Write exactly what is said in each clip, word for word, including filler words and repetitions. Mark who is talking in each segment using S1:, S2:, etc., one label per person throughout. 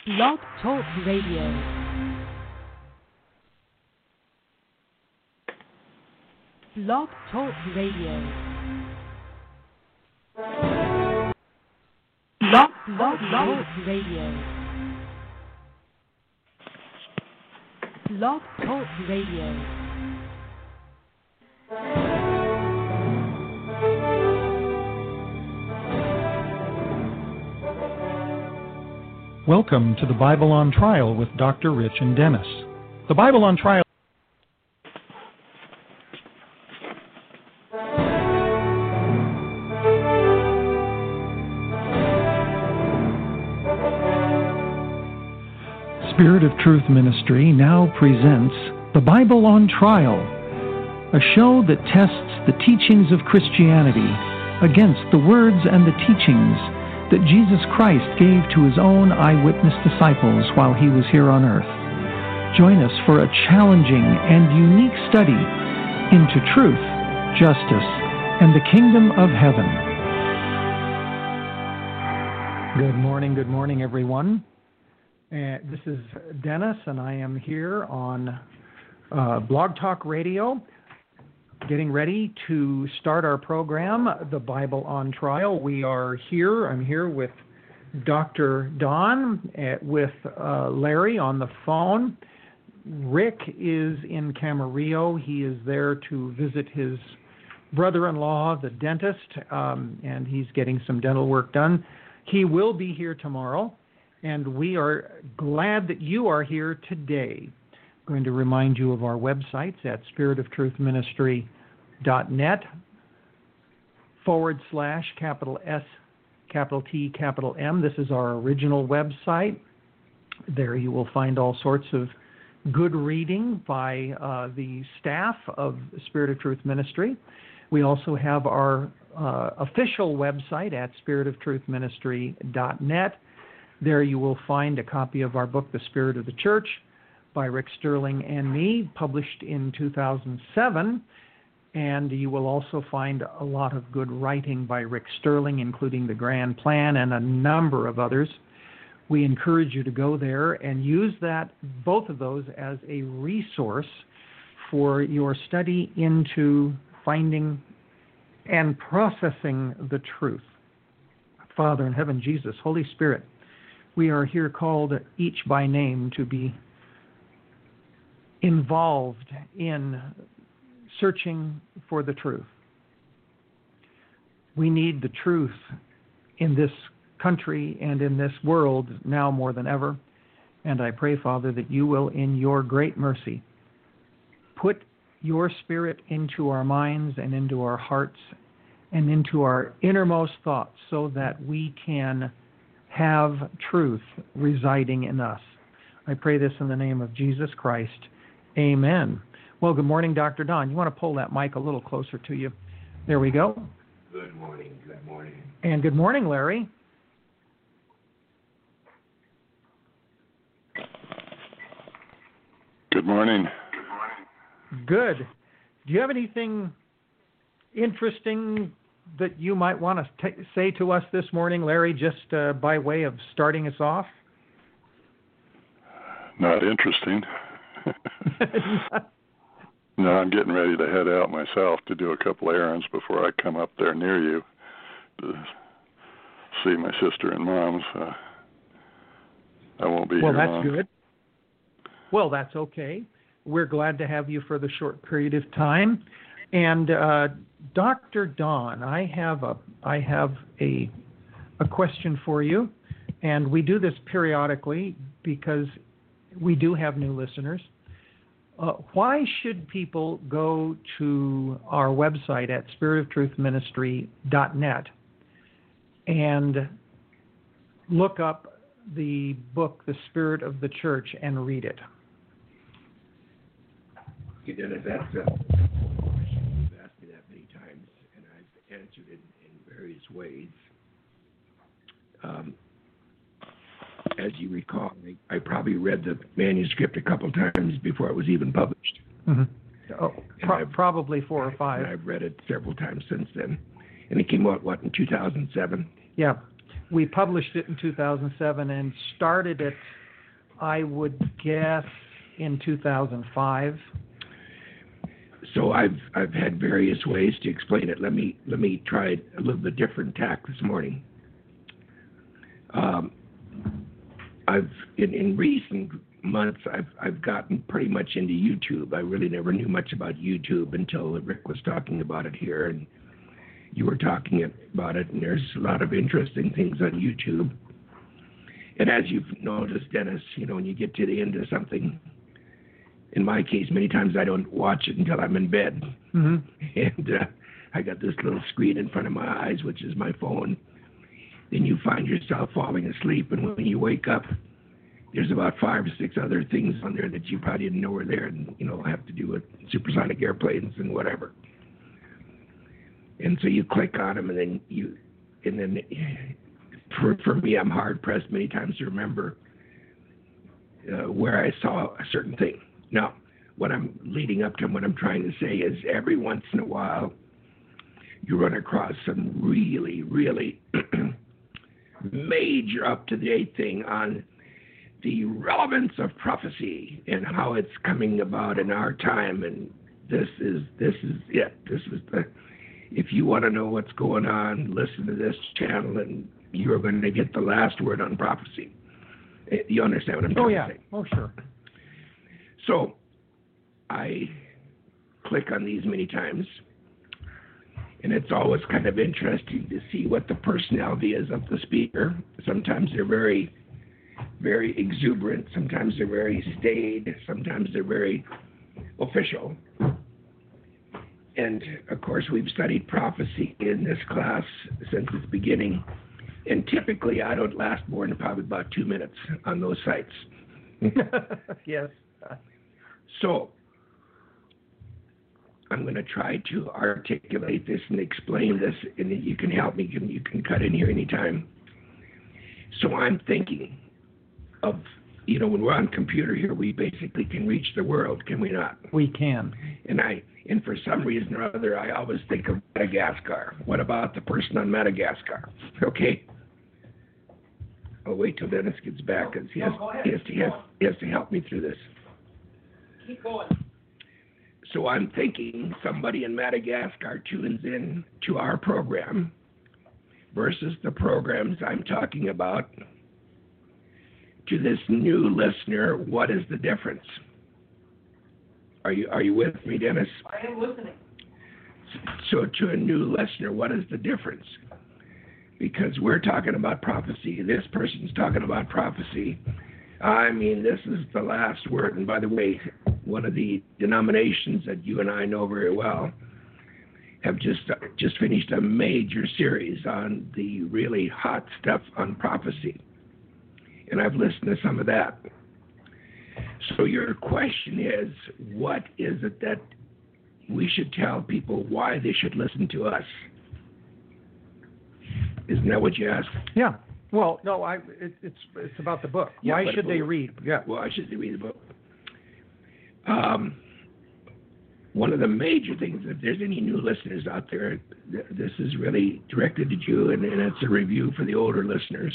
S1: Blog Talk Radio. Blog Talk Radio. Blog Blog Talk Radio. Blog Talk Radio.
S2: Welcome to the Bible on Trial with Doctor Rich and Dennis. The Bible on Trial. Spirit of Truth Ministry now presents The Bible on Trial, a show that tests the teachings of Christianity against the words and the teachings that Jesus Christ gave to his own eyewitness disciples while he was here on earth. Join us for a challenging and unique study into truth, justice, and the kingdom of heaven. Good morning, good morning, everyone. Uh, this is Dennis, and I am here on uh, Blog Talk Radio, getting ready to start our program, The Bible on Trial. We are here. I'm here with Doctor Don, uh, with uh, Larry on the phone. Rick is in Camarillo. He is there to visit his brother-in-law, the dentist, um, and he's getting some dental work done. He will be here tomorrow, and we are glad that you are here today. I'm going to remind you of our websites at spirit of truth ministry dot net forward slash capital S, capital T, capital M. This is our original website. There you will find all sorts of good reading by uh, the staff of Spirit of Truth Ministry. We also have our uh, official website at spirit of truth ministry dot net. There you will find a copy of our book, The Spirit of the Church, by Rick Sterling and me, published in two thousand seven. And you will also find a lot of good writing by Rick Sterling, including The Grand Plan and a number of others. We encourage you to go there and use that, both of those, as a resource for your study into finding and processing the truth. Father in heaven, Jesus, Holy Spirit, we are here called each by name to be involved in searching for the truth. We need the truth in this country and in this world now more than ever. And I pray, Father, that you will, in your great mercy, put your Spirit into our minds and into our hearts and into our innermost thoughts so that we can have truth residing in us. I pray this in the name of Jesus Christ. Amen. Well, good morning, Doctor Don. You want to pull that mic a little closer to you? There we go.
S3: Good morning, good morning.
S2: And good morning, Larry.
S4: Good morning.
S2: Good. Do you have anything interesting that you might want to t- say to us this morning, Larry, just uh, by way of starting us off?
S4: Not interesting. No, I'm getting ready to head out myself to do a couple errands before I come up there near you to see my sister and mom. So I won't be
S2: well,
S4: here
S2: long.
S4: long.
S2: Well, that's good. Well, that's okay. We're glad to have you for the short period of time. And uh, Doctor Don, I have a I have a a question for you, and we do this periodically because we do have new listeners. Uh, why should people go to our website at spirit of truth ministry dot net and look up the book, The Spirit of the Church, and read it?
S3: You know, that's a question. You've asked me that many times, and I've answered it in various ways. Um, as you recall, I, I probably read the manuscript a couple times before it was even published.
S2: Mm-hmm. Oh, pro- probably four or five.
S3: And I've read it several times since then. And it came out, what, in two thousand seven?
S2: Yeah. we published it in two thousand seven and started it, I would guess, in two thousand five.
S3: So I've I've had various ways to explain it. Let me let me try a little bit different tack this morning. Um, I've in, in recent months I've I've gotten pretty much into YouTube. I really never knew much about YouTube until Rick was talking about it here, and you were talking about it. And there's a lot of interesting things on YouTube. And as you've noticed, Dennis, you know, when you get to the end of something, in my case, many times I don't watch it until I'm in bed.
S2: Mm-hmm.
S3: And uh, I got this little screen in front of my eyes, which is my phone. Then you find yourself falling asleep, and when you wake up, there's about five or six other things on there that you probably didn't know were there, and you know have to do with supersonic airplanes and whatever. And so you click on them, and then you, and then for for me, I'm hard pressed many times to remember uh, where I saw a certain thing. Now, what I'm leading up to, and what I'm trying to say is, every once in a while, you run across some really, really major up-to-date thing on the relevance of prophecy and how it's coming about in our time. And this is this is it. This is the. If you want to know what's going on, listen to this channel, and you're going to get the last word on prophecy. You understand what I'm trying
S2: Oh yeah.
S3: to say?
S2: Oh sure.
S3: So I click on these many times, and it's always kind of interesting to see what the personality is of the speaker. Sometimes they're very, very exuberant. Sometimes they're very staid. Sometimes they're very official. And, of course, we've studied prophecy in this class since its beginning. And typically I don't last more than probably about two minutes on those sites.
S2: Yes.
S3: So I'm going to try to articulate this and explain this, and you can help me. You can cut in here anytime. So I'm thinking of, you know, when we're on computer here, we basically can reach the world, can we not?
S2: We can.
S3: And I, and for some reason or other, I always think of Madagascar. What about the person on Madagascar? Okay. I'll wait till Dennis gets back, because he,
S2: No,
S3: he, he, he, he has to help me through this.
S2: Keep going.
S3: So I'm thinking somebody in Madagascar tunes in to our program versus the programs I'm talking about. To this new listener, what is the difference? Are you are you with me, Dennis?
S2: I am listening.
S3: So to a new listener, what is the difference? Because we're talking about prophecy. This person's talking about prophecy. I mean, this is the last word. And by the way, one of the denominations that you and I know very well have just just finished a major series on the really hot stuff on prophecy. And I've listened to some of that. So your question is, what is it that we should tell people why they should listen to us? Isn't that what you asked?
S2: Yeah. Well, no, I. It, it's it's about the book.
S3: Yeah,
S2: Why
S3: but-
S2: should they read? Yeah.
S3: Why should they read the book? Um, one of the major things, if there's any new listeners out there, th- this is really directed at you, and, and it's a review for the older listeners.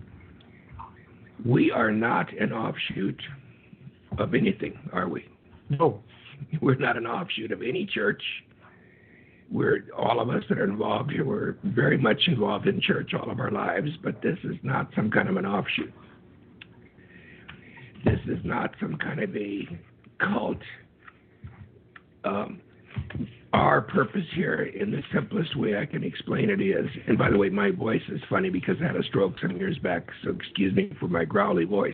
S3: We are not an offshoot of anything, are we?
S2: No.
S3: We're not an offshoot of any church. We're, all of us that are involved here, we're very much involved in church all of our lives, but this is not some kind of an offshoot. This is not some kind of a cult. Um, our purpose here, in the simplest way I can explain it, is, and by the way, my voice is funny because I had a stroke some years back, so excuse me for my growly voice.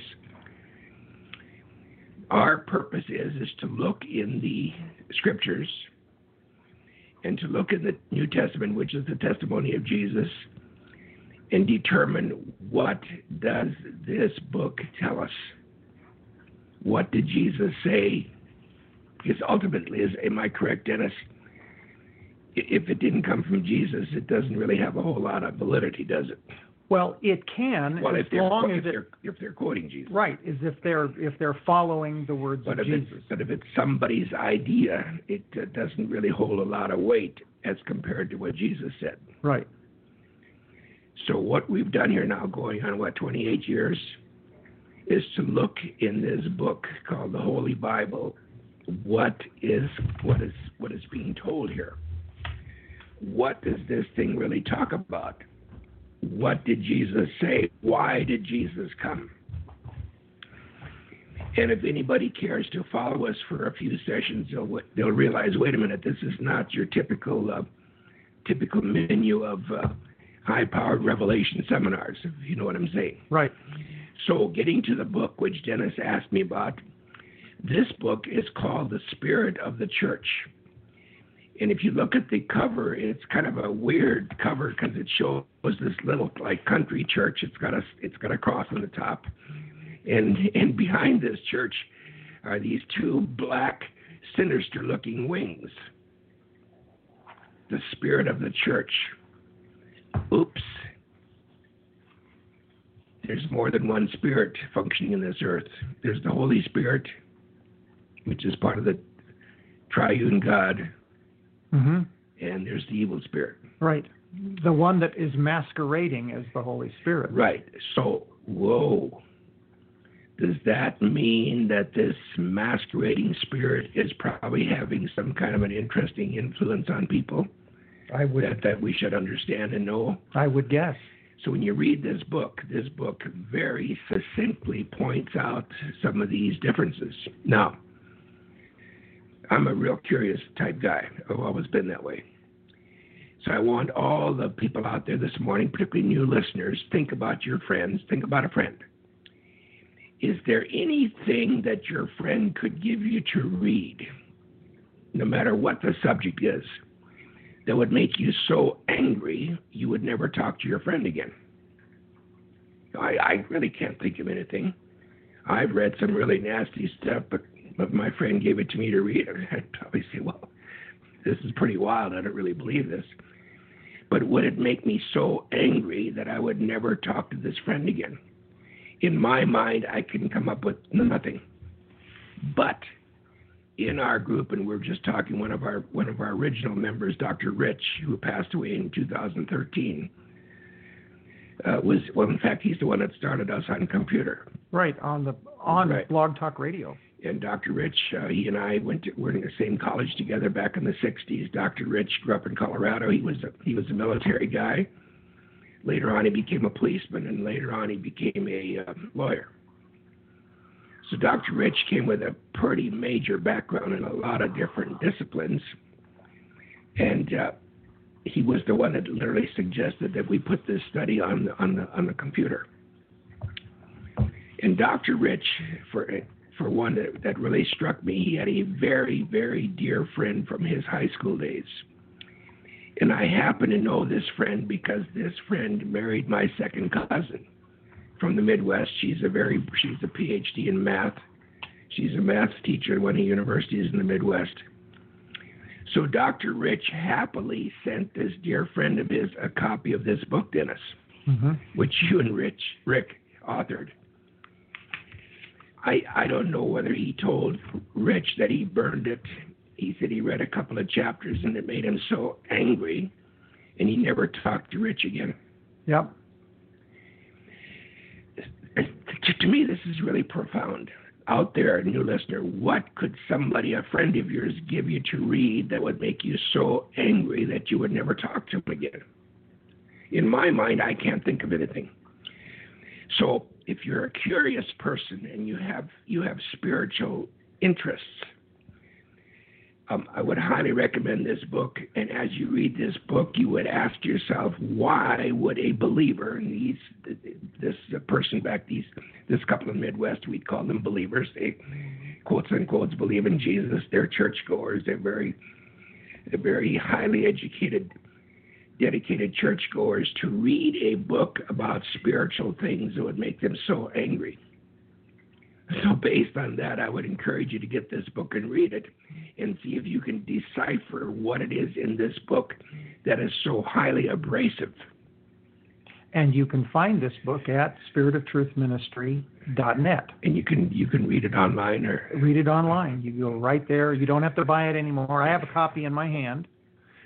S3: Our purpose is, is to look in the scriptures and to look in the New Testament, which is the testimony of Jesus, and determine, what does this book tell us? What did Jesus say? Because ultimately, is, am I correct, Dennis? If it didn't come from Jesus, it doesn't really have a whole lot of validity, does it?
S2: Well, it can,
S3: Well,
S2: as
S3: if they're,
S2: long
S3: if
S2: as it
S3: they're, if they're quoting Jesus.
S2: right, is if they're if they're following the words
S3: But
S2: of
S3: if,
S2: Jesus.
S3: it's, but if it's somebody's idea, it uh, doesn't really hold a lot of weight as compared to what Jesus said.
S2: Right.
S3: So what we've done here now, going on, what, twenty-eight years, is to look in this book called the Holy Bible, what is what is what is being told here. What does this thing really talk about? What did Jesus say? Why did Jesus come? And if anybody cares to follow us for a few sessions, they'll, they'll realize, wait a minute, this is not your typical uh, typical menu of uh, high-powered revelation seminars, if you know what I'm saying.
S2: Right.
S3: So getting to the book, which Dennis asked me about, this book is called The Spirit of the Church. And if you look at the cover, it's kind of a weird cover because it shows this little like country church. It's got a it's got a cross on the top, and and behind this church are these two black, sinister-looking wings. The Spirit of the Church. Oops. There's more than one spirit functioning in this earth. There's the Holy Spirit, which is part of the triune God.
S2: Mm-hmm.
S3: And there's the evil spirit.
S2: Right. The one that is masquerading as the Holy Spirit.
S3: Right. So, whoa. Does that mean that this masquerading spirit is probably having some kind of an interesting influence on people?
S2: I would
S3: that, that we should understand and know?
S2: I would guess.
S3: So when you read this book, this book very succinctly points out some of these differences. Now, I'm a real curious type guy. I've always been that way. So I want all the people out there this morning, particularly new listeners, think about your friends. Think about a friend. Is there anything that your friend could give you to read, no matter what the subject is, that would make you so angry you would never talk to your friend again? I, I really can't think of anything. I've read some really nasty stuff, but if my friend gave it to me to read, I'd probably say, well, this is pretty wild. I don't really believe this. But would it make me so angry that I would never talk to this friend again? In my mind, I can come up with nothing. But in our group, and we're just talking, one of our one of our original members, Doctor Rich, who passed away in two thousand thirteen, uh, was well. In fact, he's the one that started us on computer.
S2: Right on the on
S3: right.
S2: Blog Talk Radio.
S3: And Doctor Rich, uh, he and I went to were in the same college together back in the sixties. Doctor Rich grew up in Colorado. He was a, he was a military guy. Later on, he became a policeman, and later on, he became a uh, lawyer. So Doctor Rich came with a pretty major background in a lot of different disciplines, and uh, he was the one that literally suggested that we put this study on the on the on the computer. And Doctor Rich, for for one that, that really struck me, he had a very, very dear friend from his high school days. And I happen to know this friend because this friend married my second cousin from the Midwest. She's a very she's a P H D in math. She's a math teacher at one of the universities in the Midwest. So Doctor Rich happily sent this dear friend of his a copy of this book, Dennis, mm-hmm. which you and Rich Rick authored. I I don't know whether he told Rich that he burned it. He said he read a couple of chapters and it made him so angry, and he never talked to Rich again.
S2: Yep.
S3: To me, this is really profound. Out there, new listener, what could somebody, a friend of yours, give you to read that would make you so angry that you would never talk to him again? In my mind, I can't think of anything. So if you're a curious person and you have you have spiritual interests, Um, I would highly recommend this book, and as you read this book, you would ask yourself, why would a believer, and these, this person back, these, this couple in the Midwest, we call them believers. They, quotes unquote, believe in Jesus. They're churchgoers. They're very, they're very highly educated, dedicated churchgoers. To read a book about spiritual things that would make them so angry. So based on that, I would encourage you to get this book and read it and see if you can decipher what it is in this book that is so highly abrasive.
S2: And you can find this book at spirit of truth ministry dot net.
S3: And you can you can read it online or
S2: read it online. You go right there. You don't have to buy it anymore. I have a copy in my hand.
S3: Yeah.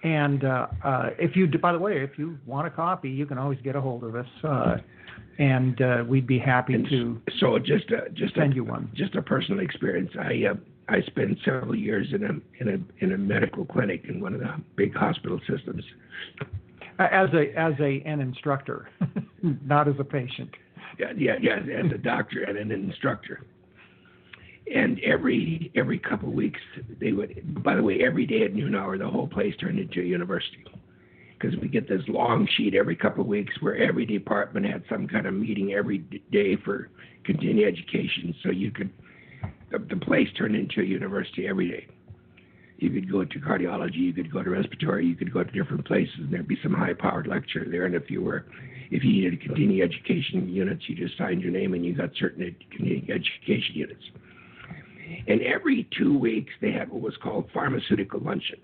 S2: And uh, uh, if you, by the way, if you want a copy, you can always get a hold of us, uh, and uh, we'd be happy
S3: And
S2: to
S3: so just a, just
S2: send
S3: a,
S2: you one.
S3: Just a personal experience. I uh, I spent several years in a in a in a medical clinic in one of the big hospital systems.
S2: As a as a an instructor, not as a patient.
S3: Yeah, yeah, yeah, as a doctor and an instructor. And every every couple of weeks, they would. By the way, every day at noon hour, the whole place turned into a university, because we get this long sheet every couple of weeks where every department had some kind of meeting every day for continuing education. So you could, the, the place turned into a university every day. You could go to cardiology, you could go to respiratory, you could go to different places, and there'd be some high-powered lecture there. And if you were, if you needed continuing education units, you just signed your name and you got certain continuing education units. And every two weeks, they had what was called pharmaceutical luncheon.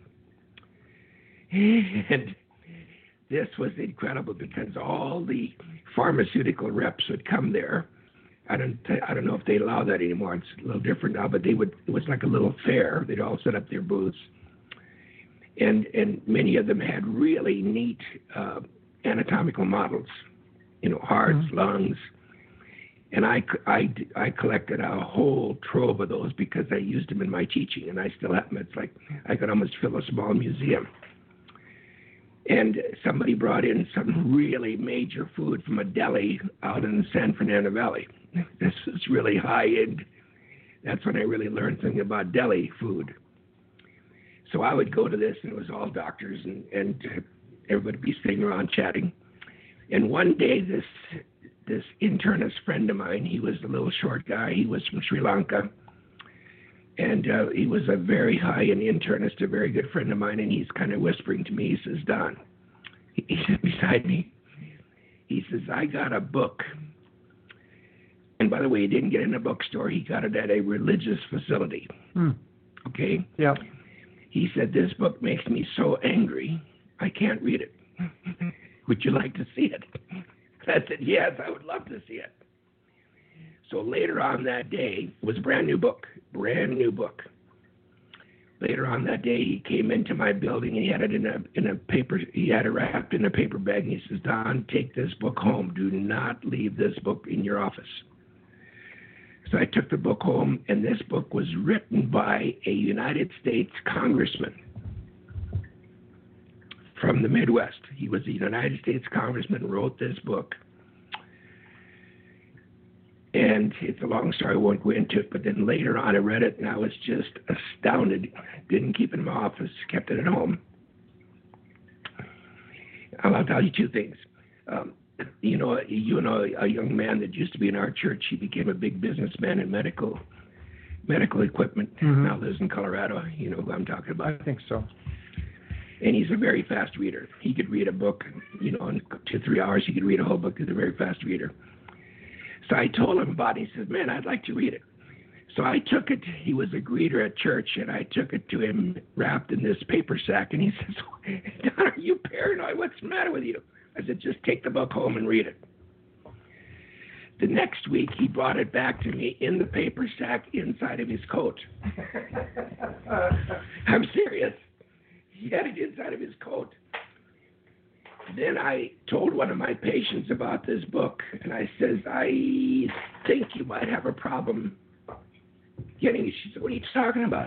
S3: And this was incredible because all the pharmaceutical reps would come there. I don't, I don't know if they allow that anymore. It's a little different now, but they would. It was like a little fair. They'd all set up their booths, and and many of them had really neat uh, anatomical models, you know, hearts, mm-hmm. lungs. And I, I, I collected a whole trove of those because I used them in my teaching, and I still have them. It's like I could almost fill a small museum. And somebody brought in some really major food from a deli out in the San Fernando Valley. This is really high-end. That's when I really learned something about deli food. So I would go to this, and it was all doctors, and, and everybody would be sitting around chatting. And one day, this... This internist friend of mine, he was a little short guy. He was from Sri Lanka. And uh, he was a very high-end internist, a very good friend of mine. And he's kind of whispering to me. He says, Don, he, he sat beside me. He says, I got a book. And by the way, he didn't get it in a bookstore. He got it at a religious facility. Hmm. Okay?
S2: Yeah.
S3: He said, this book makes me so angry, I can't read it. Would you like to see it? I said, yes, I would love to see it. So later on that day, it was a brand new book, brand new book. Later on that day, he came into my building and he had it in a in a paper. He had it wrapped in a paper bag. And he says, Don, take this book home. Do not leave this book in your office. So I took the book home, and this book was written by a United States congressman from the Midwest. He was a United States congressman, wrote this book. And it's a long story, I won't go into it, but then later on I read it and I was just astounded. Didn't keep it in my office, kept it at home. I'll tell you two things. Um, you know, you know, a young man that used to be in our church, he became a big businessman in medical medical equipment. Mm-hmm. Now lives in Colorado. You know who I'm talking about.
S2: I think so.
S3: And he's a very fast reader. He could read a book, you know, in two, three hours. He could read a whole book. He's a very fast reader. So I told him about it. He says, man, I'd like to read it. So I took it. He was a greeter at church, and I took it to him wrapped in this paper sack. And he says, Don, are you paranoid? What's the matter with you? I said, just take the book home and read it. The next week, he brought it back to me in the paper sack inside of his coat. I'm serious. He had it inside of his coat. Then I told one of my patients about this book, and I says, I think you might have a problem getting it. She said, what are you talking about?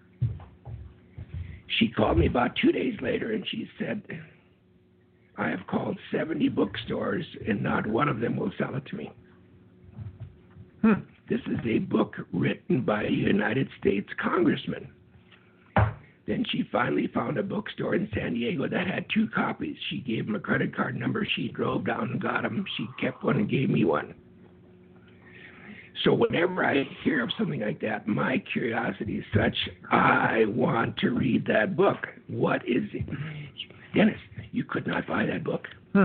S3: She called me about two days later, and she said, I have called seventy bookstores, and not one of them will sell it to me. Hmm. This is a book written by a United States congressman. Then she finally found a bookstore in San Diego that had two copies. She gave him a credit card number. She drove down and got them. She kept one and gave me one. So whenever I hear of something like that, my curiosity is such, I want to read that book. What is it? Dennis, you could not buy that book. Hmm.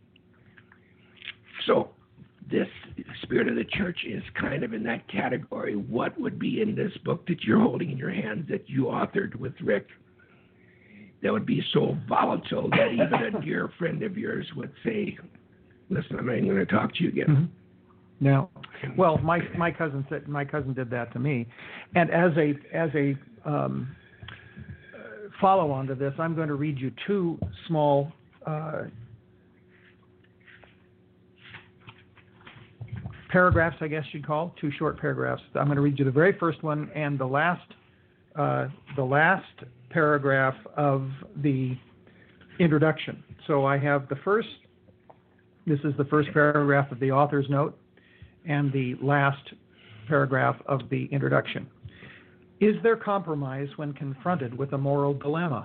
S3: So this Spirit of the Church is kind of in that category. What would be in this book that you're holding in your hands that you authored with Rick that would be so volatile that even a dear friend of yours would say, listen, I'm not even going to talk to you again.
S2: Mm-hmm. No. Well, my my cousin said my cousin did that to me, and as a as a um, follow on to this, I'm going to read you two small uh, paragraphs, I guess you'd call, two short paragraphs. I'm going to read you the very first one and the last, uh, the last paragraph of the introduction. So I have the first, this is the first paragraph of the author's note, and the last paragraph of the introduction. Is there compromise when confronted with a moral dilemma?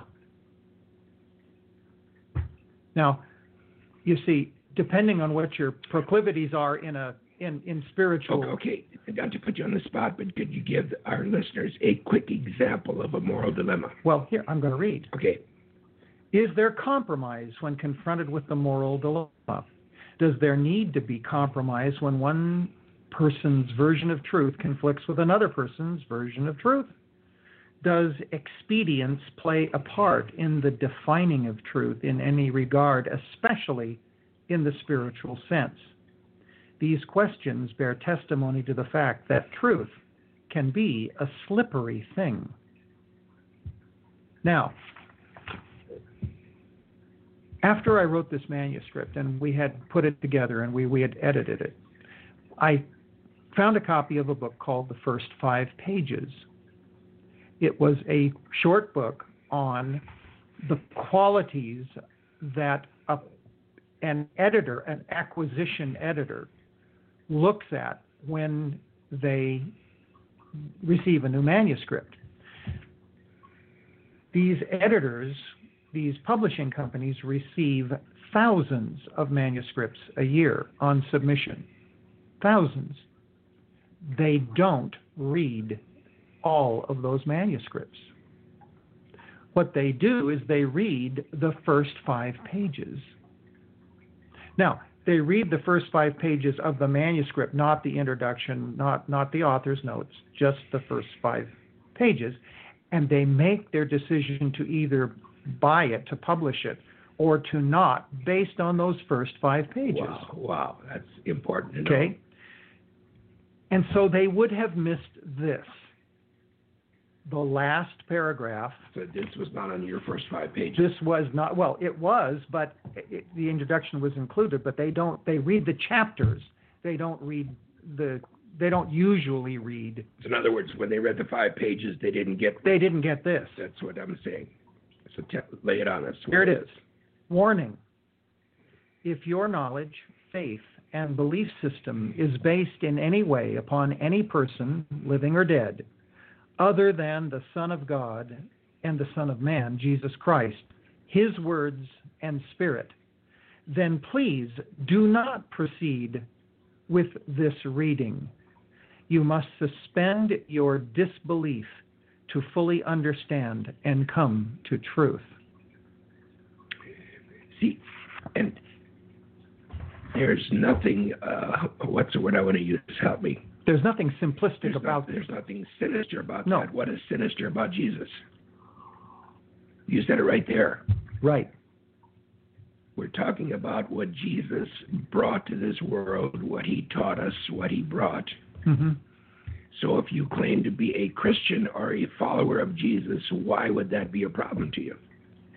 S2: Now, you see, depending on what your proclivities are in a in, in spiritual...
S3: Okay, okay, not to put you on the spot, but could you give our listeners a quick example of a moral dilemma?
S2: Well, here, I'm going to read.
S3: Okay.
S2: Is there compromise when confronted with the moral dilemma? Does there need to be compromise when one person's version of truth conflicts with another person's version of truth? Does expedience play a part in the defining of truth in any regard, especially in the spiritual sense? These questions bear testimony to the fact that truth can be a slippery thing. Now, after I wrote this manuscript and we had put it together and we, we had edited it, I found a copy of a book called The First Five Pages. It was a short book on the qualities that a, an editor, an acquisition editor, looks at when they receive a new manuscript. These editors, these publishing companies, receive thousands of manuscripts a year on submission. Thousands. They don't read all of those manuscripts. What they do is they read the first five pages. Now, they read the first five pages of the manuscript, not the introduction, not, not the author's notes, just the first five pages, and they make their decision to either buy it, to publish it, or to not, based on those first five pages.
S3: Wow, wow, that's important to know.
S2: Okay? And so they would have missed this. The last paragraph.
S3: So this was not on your first five pages.
S2: This was not, well, it was, but it, the introduction was included, but they don't, they read the chapters. They don't read the, they don't usually read.
S3: So in other words, when they read the five pages, they didn't get.
S2: They didn't get this.
S3: That's what I'm saying. So t- lay it on us.
S2: Here it is. Warning. If your knowledge, faith, and belief system is based in any way upon any person, living or dead, other than the Son of God and the Son of Man, Jesus Christ, His words and Spirit, then please do not proceed with this reading. You must suspend your disbelief to fully understand and come to truth.
S3: See, and there's nothing, uh, what's the word I want to use? Help me.
S2: There's nothing simplistic
S3: There's
S2: about
S3: not,
S2: this.
S3: There's nothing sinister about
S2: No.
S3: that. What is sinister about Jesus? You said it right there.
S2: Right.
S3: We're talking about what Jesus brought to this world, what He taught us, what He brought.
S2: Mm-hmm.
S3: So if you claim to be a Christian or a follower of Jesus, why would that be a problem to you?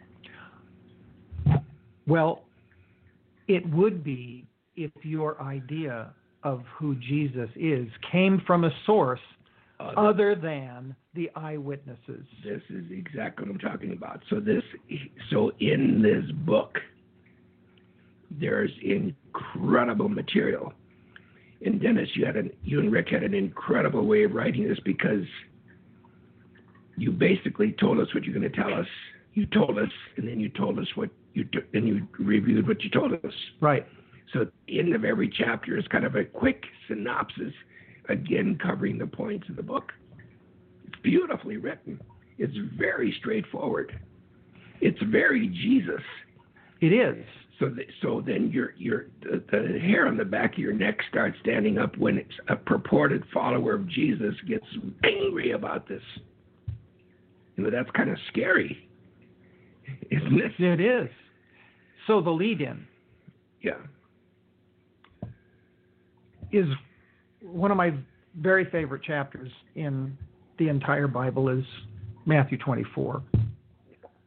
S2: Well, it would be if your idea of who Jesus is came from a source
S3: Uh,
S2: other than the eyewitnesses.
S3: This is exactly what I'm talking about. So this, so in this book, there's incredible material. And Dennis, you had an, you and Rick had an incredible way of writing this because you basically told us what you're going to tell us. You told us, and then you told us what you t- and you reviewed what you told us.
S2: Right.
S3: So at the end of every chapter is kind of a quick synopsis, again covering the points of the book. It's beautifully written. It's very straightforward. It's very Jesus.
S2: It is.
S3: So, th- so then your your the, the hair on the back of your neck starts standing up when it's a purported follower of Jesus gets angry about this. You know, that's kind of scary, isn't it?
S2: It is. So the lead-in
S3: Yeah.
S2: is one of my very favorite chapters in the entire Bible is Matthew twenty-four.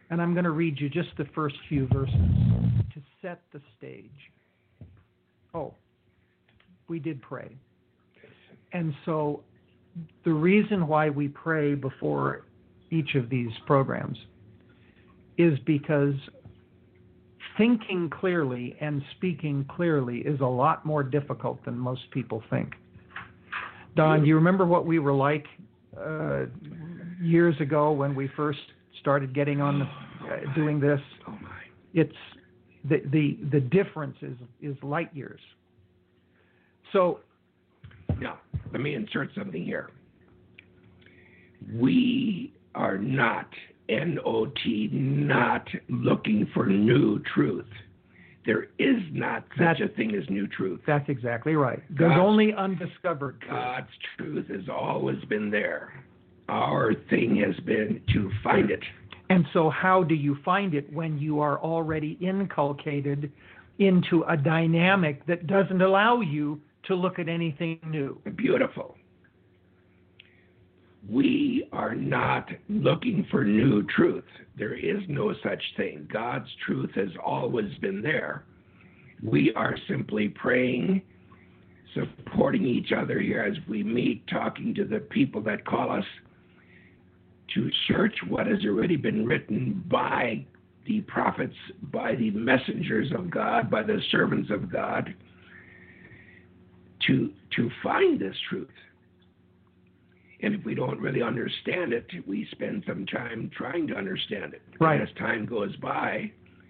S2: And I'm going to read you just the first few verses to set the stage. Oh, we did pray. And so the reason why we pray before each of these programs is because thinking clearly and speaking clearly is a lot more difficult than most people think. Don, do you remember what we were like uh, years ago when we first started getting on the, uh, doing this?
S3: Oh my!
S2: It's the the the difference is is light years. So
S3: now let me insert something here. We are not N O T not looking for new truth. There is not such
S2: That's,
S3: a thing as new truth.
S2: That's exactly right. There's
S3: God's,
S2: only undiscovered truth.
S3: God's truth has always been there. Our thing has been to find it.
S2: And so how do you find it when you are already inculcated into a dynamic that doesn't allow you to look at anything new?
S3: Beautiful. We are not looking for new truth. There is no such thing. God's truth has always been there. We are simply praying, supporting each other here as we meet, talking to the people that call us to search what has already been written by the prophets, by the messengers of God, by the servants of God, to, to find this truth. And if we don't really understand it, we spend some time trying to understand it.
S2: Right.
S3: And as time goes by,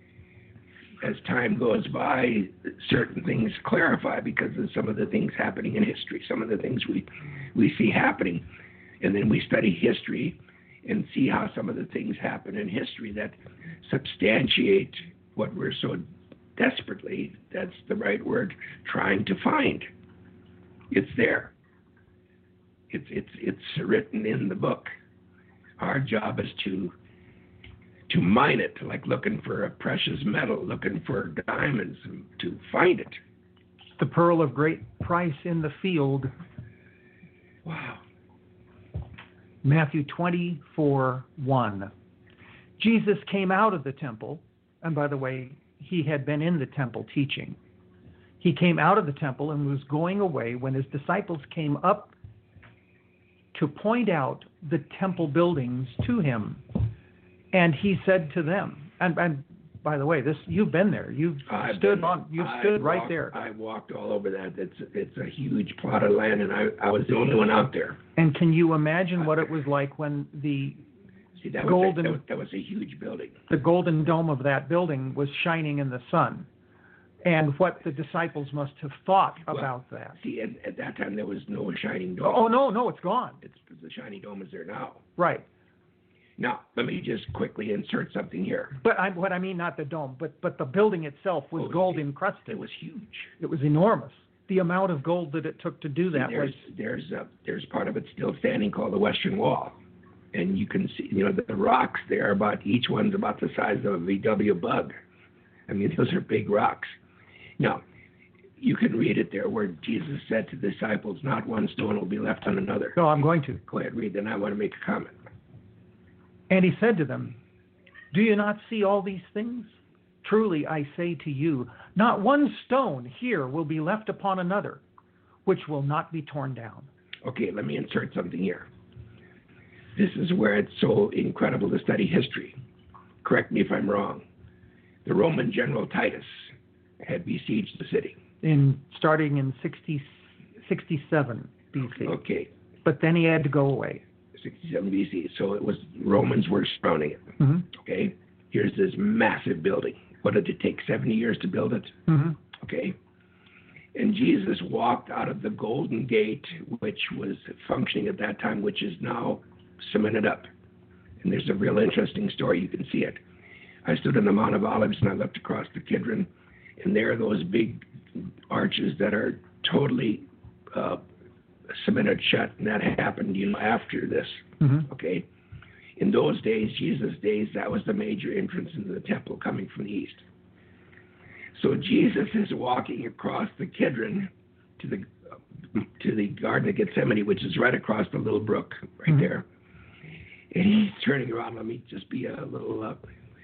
S3: as time goes by, certain things clarify because of some of the things happening in history, some of the things we, we see happening. And then we study history and see how some of the things happen in history that substantiate what we're so desperately, that's the right word, trying to find. It's there. It's it's it's written in the book. Our job is to to mine it, like looking for a precious metal, looking for diamonds, to find it.
S2: The pearl of great price in the field.
S3: Wow.
S2: Matthew twenty-four one. Jesus came out of the temple, and by the way, he had been in the temple teaching. He came out of the temple and was going away when his disciples came up to point out the temple buildings to him. And he said to them, and, and by the way, this you've been there. You've
S3: I've
S2: stood
S3: been,
S2: on. You've
S3: I
S2: stood right
S3: walked,
S2: there.
S3: I walked all over that. It's it's a huge plot of land, and I, I was the only one out there.
S2: And can you imagine what it was like when the
S3: See, that
S2: golden
S3: was a, that, was, that was a huge building.
S2: the golden dome of that building was shining in the sun, and what the disciples must have thought
S3: Well,
S2: about that?
S3: See, at, at that time there was no shining dome.
S2: Oh no, no, it's gone.
S3: It's the shiny dome is there now.
S2: Right.
S3: Now, let me just quickly insert something here.
S2: But I, what I mean, not the dome, but but the building itself was
S3: Oh,
S2: gold
S3: it-
S2: encrusted.
S3: It was huge.
S2: It was enormous. The amount of gold that it took to do that
S3: there's
S2: was.
S3: there's uh, there's part of it still standing called the Western Wall, and you can see, you know, the, the rocks there about each one's about the size of a V W bug. I mean, those are big rocks. Now, you can read it there where Jesus said to the disciples, "Not one stone will be left on another."
S2: No, I'm going to.
S3: Go ahead, read. Then I want to make a comment.
S2: And he said to them, "Do you not see all these things? Truly I say to you, not one stone here will be left upon another, which will not be torn down."
S3: Okay, let me insert something here. This is where it's so incredible to study history. Correct me if I'm wrong. The Roman general Titus had besieged the city.
S2: In starting in sixty, sixty-seven B C.
S3: Okay,
S2: But then he had to go away.
S3: sixty-seven B C. So it was Romans were surrounding it.
S2: Mm-hmm.
S3: Okay, here's this massive building. What did it take? seventy years to build it.
S2: Mm-hmm.
S3: Okay, and Jesus walked out of the Golden Gate, which was functioning at that time, which is now cemented up. And there's a real interesting story. You can see it. I stood on the Mount of Olives and I looked across the Kidron, and there are those big arches that are totally uh, cemented shut, and that happened, you know, after this.
S2: Mm-hmm.
S3: Okay, in those days, Jesus' days, that was the major entrance into the temple coming from the east. So Jesus is walking across the Kidron to the uh, to the Garden of Gethsemane, which is right across the little brook right
S2: Mm-hmm.
S3: there, and he's turning around. Let me just be a little uh,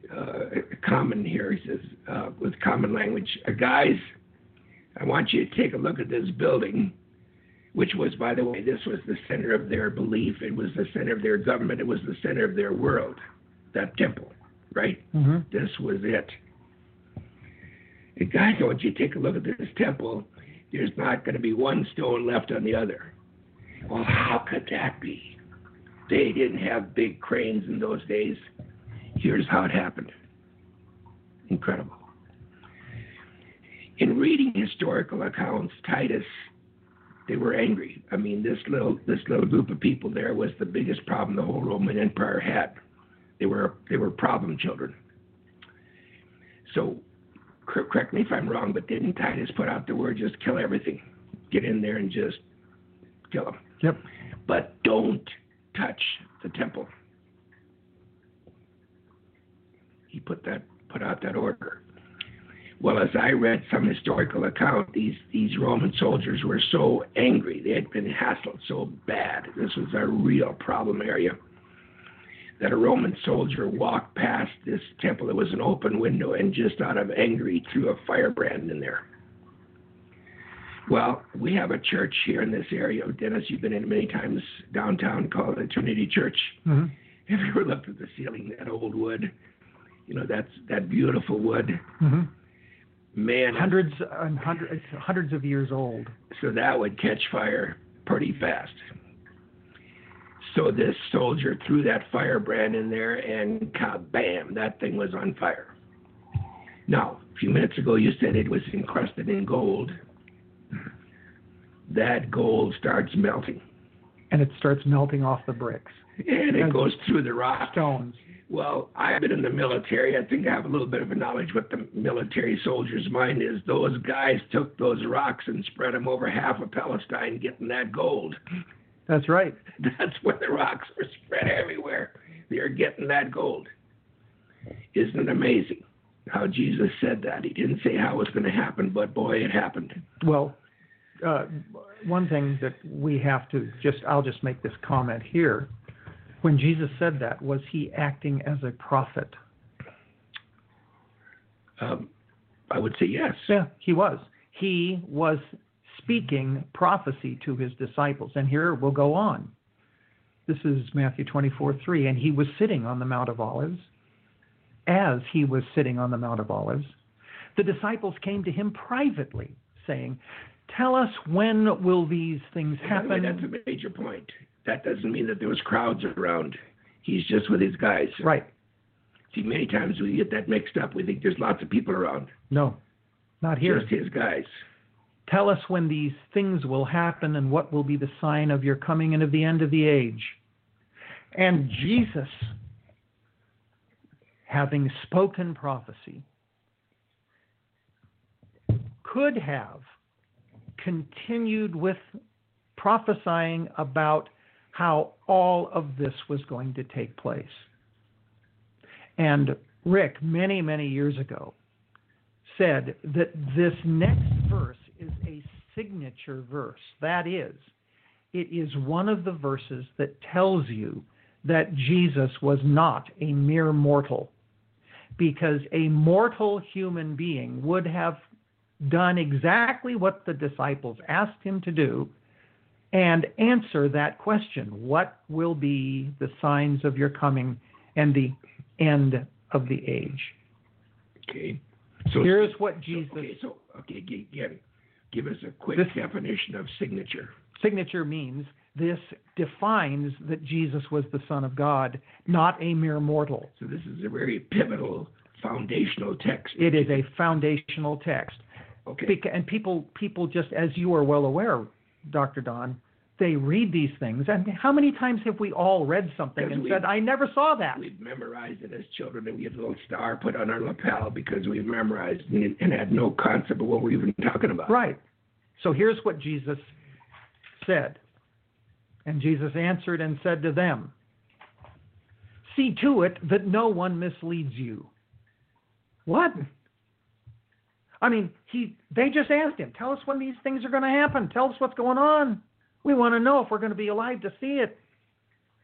S3: uh, common here. He says, uh, with common language, uh, guys, I want you to take a look at this building, which was, by the way, this was the center of their belief. It was the center of their government. It was the center of their world, that temple, right?
S2: Mm-hmm.
S3: This was it. And guys, I want you to take a look at this temple. There's not going to be one stone left on the other. Well, how could that be? They didn't have big cranes in those days. Here's how it happened. Incredible. In reading historical accounts, Titus, they were angry. I mean, this little this little group of people there was the biggest problem the whole Roman Empire had. They were they were problem children. So, correct me if I'm wrong, but didn't Titus put out the word, just kill everything? Get in there and just kill them.
S2: Yep.
S3: But don't touch the temple. He put that put out that order. Well, as I read some historical account, these these Roman soldiers were so angry. They had been hassled so bad. This was a real problem area. That a Roman soldier walked past this temple. It was an open window, and just out of anger, threw a firebrand in there. Well, we have a church here in this area. Dennis, you've been in it many times downtown, called the Trinity Church.
S2: Mm-hmm.
S3: Have you ever looked at the ceiling, that old wood? You know, that's that beautiful wood.
S2: Mm-hmm.
S3: Man,
S2: hundreds and hundreds, hundreds of years old.
S3: So that would catch fire pretty fast. So this soldier threw that firebrand in there, and kabam, that thing was on fire. Now, a few minutes ago, you said it was encrusted in gold. That gold starts melting.
S2: And it starts melting off the bricks.
S3: And it and goes through the rock.
S2: Stones.
S3: Well, I've been in the military. I think I have a little bit of a knowledge what the military soldier's mind is. Those guys took those rocks and spread them over half of Palestine getting that gold.
S2: That's right.
S3: That's where the rocks were spread everywhere. They're getting that gold. Isn't it amazing how Jesus said that? He didn't say how it was going to happen, but boy, it happened.
S2: Well, uh, one thing that we have to just, I'll just make this comment here. When Jesus said that, was he acting as a prophet?
S3: Um, I would say yes.
S2: Yeah, he was. He was speaking prophecy to his disciples. And here we'll go on. This is Matthew twenty-four three. And he was sitting on the Mount of Olives. As he was sitting on the Mount of Olives, the disciples came to him privately, saying, "Tell us, when will these things happen?"
S3: By the way, that's a major point. That doesn't mean that there was crowds around. He's just with his guys.
S2: Right.
S3: See, many times we get that mixed up. We think there's lots of people around.
S2: No, not here.
S3: Just his guys.
S2: Tell us when these things will happen and what will be the sign of your coming and of the end of the age. And Jesus, having spoken prophecy, could have continued with prophesying about how all of this was going to take place. And Rick, many, many years ago, said that this next verse is a signature verse. That is, it is one of the verses that tells you that Jesus was not a mere mortal, because a mortal human being would have done exactly what the disciples asked him to do and answer that question: what will be the signs of your coming and the end of the age?
S3: Okay. So
S2: here's what Jesus...
S3: So, okay, so, okay, again, give us a quick
S2: this,
S3: definition of signature.
S2: Signature means this defines that Jesus was the Son of God, not a mere mortal.
S3: So this is a very pivotal, foundational text.
S2: It is a foundational text.
S3: Okay.
S2: Beca- and people, people just, as you are well aware, Doctor Don, they read these things. And how many times have we all read something and said, I never saw that?
S3: We've memorized it as children, and we had a little star put on our lapel because we've memorized and, and had no concept of what we're even talking about.
S2: Right. So here's what Jesus said. And Jesus answered and said to them, "See to it that no one misleads you." What? I mean, he. They just asked him, "Tell us when these things are going to happen. Tell us what's going on. We want to know if we're going to be alive to see it."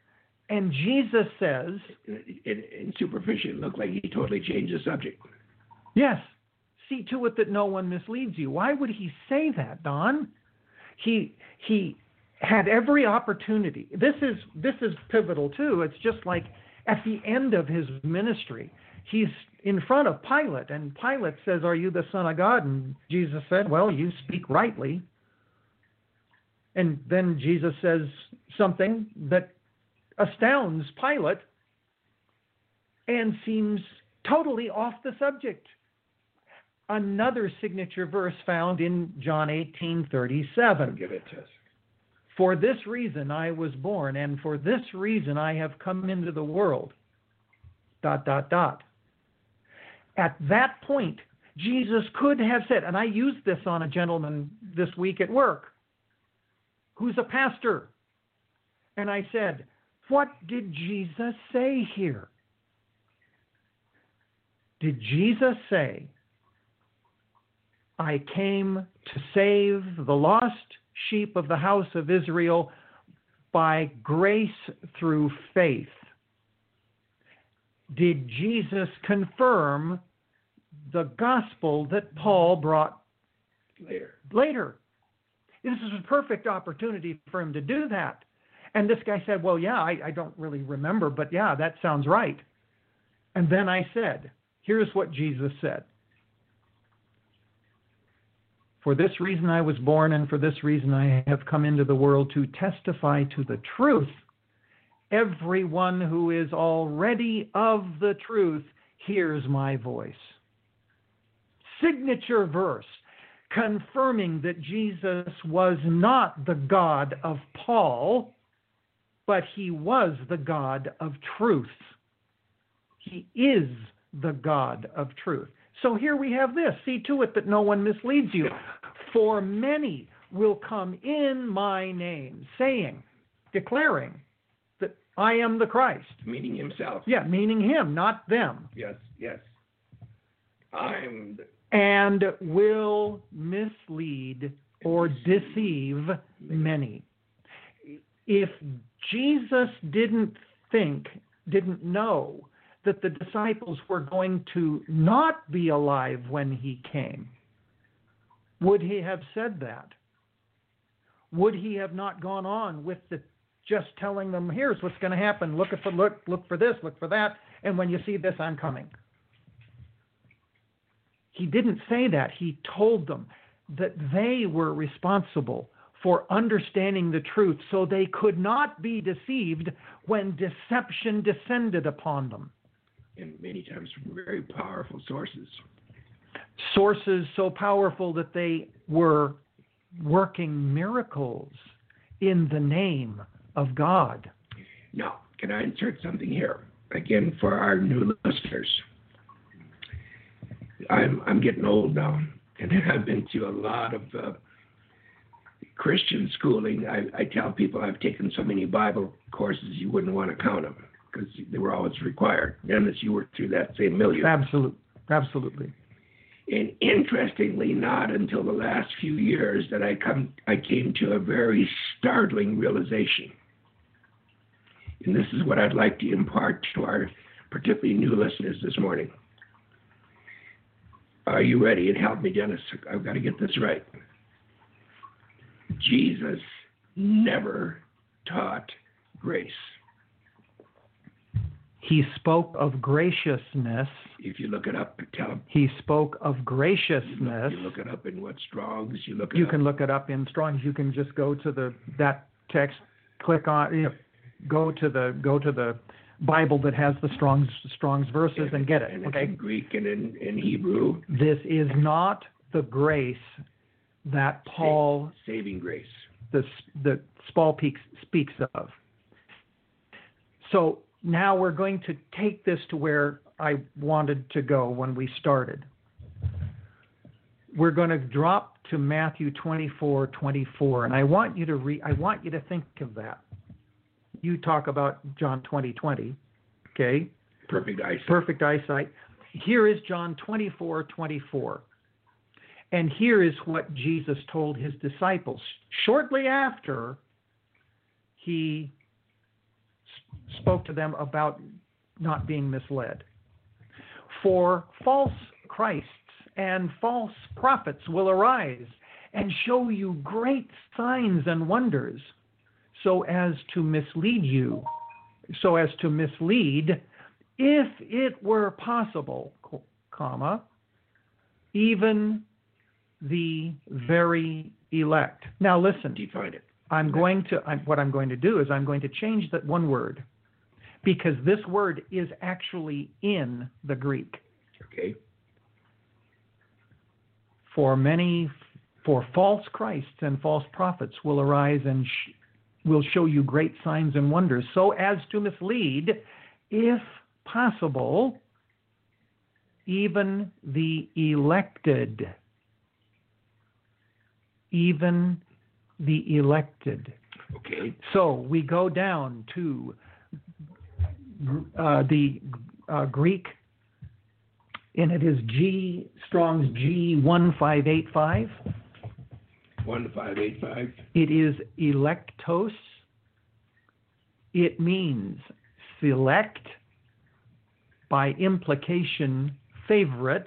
S2: And Jesus says,
S3: in, in superficial, it looked like he totally changed the subject.
S2: yes, see to it that no one misleads you. Why would he say that, Don? He he had every opportunity. This is this is pivotal too. It's just like at the end of his ministry, he's in front of Pilate, and Pilate says, "Are you the Son of God?" And Jesus said, "Well, you speak rightly." And then Jesus says something that astounds Pilate and seems totally off the subject. Another signature verse found in John eighteen thirty-seven.
S3: Give it to us.
S2: For this reason I was born, and for this reason I have come into the world. Dot, dot, dot. At that point, Jesus could have said, and I used this on a gentleman this week at work, who's a pastor. And I said, what did Jesus say here? Did Jesus say, I came to save the lost sheep of the house of Israel by grace through faith? Did Jesus confirm the gospel that Paul brought
S3: Later.
S2: later? This is a perfect opportunity for him to do that. And this guy said, well, yeah, I, I don't really remember, but yeah, that sounds right. And then I said, here's what Jesus said. For this reason I was born, and for this reason I have come into the world to testify to the truth. Everyone who is already of the truth hears my voice. Signature verse confirming that Jesus was not the God of Paul, but he was the God of truth. He is the God of truth. So here we have this. See to it that no one misleads you. For many will come in my name, saying, declaring that I am the Christ.
S3: Meaning himself.
S2: Yeah, meaning him, not them.
S3: Yes, yes. I'm the...
S2: And will mislead or deceive many. If Jesus didn't think, didn't know that the disciples were going to not be alive when he came, would he have said that? Would he have not gone on with the just telling them, here's what's going to happen, look for look look for this, look for that, and when you see this, I'm coming? He didn't say that. He told them that they were responsible for understanding the truth so they could not be deceived when deception descended upon them.
S3: And many times from very powerful sources.
S2: Sources so powerful that they were working miracles in the name of God.
S3: Now, can I insert something here? Again, for our new listeners. I'm I'm getting old now, and I've been through a lot of uh, Christian schooling. I, I tell people I've taken so many Bible courses you wouldn't want to count them because they were always required, unless you worked through that same milieu.
S2: Absolutely, absolutely.
S3: And interestingly, not until the last few years that I come I came to a very startling realization. And this is what I'd like to impart to our particularly new listeners this morning. Are you ready? And help me, Dennis. I've got to get this right. Jesus never taught grace.
S2: He spoke of graciousness.
S3: If you look it up, tell
S2: He spoke of
S3: you
S2: graciousness.
S3: look, you look it up in what Strong's. You look. It
S2: You
S3: up.
S2: can look it up in Strong's. You can just go to the that text, click on, you know, go to the go to the Bible that has the Strong's Strong's verses and get it.
S3: And it's
S2: Okay.
S3: in Greek and in, in Hebrew.
S2: This is not the grace that Paul,
S3: Saving grace.
S2: the the Paul speaks speaks of. So now we're going to take this to where I wanted to go when we started. We're going to drop to Matthew twenty-four twenty-four, and I want you to re- I want you to think of that. You talk about John twenty twenty, okay?
S3: Perfect eyesight.
S2: Perfect eyesight. Here is John twenty-four twenty-four. And here is what Jesus told his disciples shortly after he spoke to them about not being misled. For false Christs and false prophets will arise and show you great signs and wonders, so as to mislead you, so as to mislead, if it were possible, comma, even the very elect. Now listen.
S3: Define it.
S2: I'm going to, I'm, what I'm going to do is I'm going to change that one word, because this word is actually in the Greek.
S3: Okay.
S2: For many, for false Christs and false prophets will arise and sh- will show you great signs and wonders, so as to mislead, if possible, even the elected. Even the elected.
S3: Okay.
S2: So we go down to uh, the uh, Greek, and it is G, Strong's G one five eight five.
S3: one five eight five.
S2: It is electos. It means select, by implication, favorite,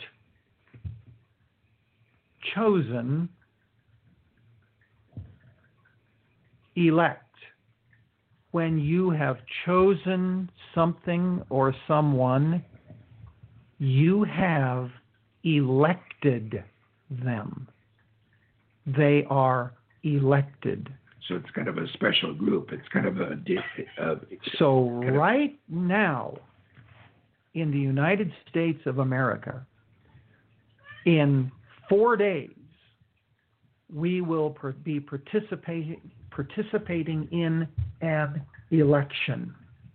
S2: chosen, elect. When you have chosen something or someone, you have elected them. They are elected.
S3: So it's kind of a special group. It's kind of a... Uh,
S2: so right now, in the United States of America, in four days, we will per- be participating participating in an election.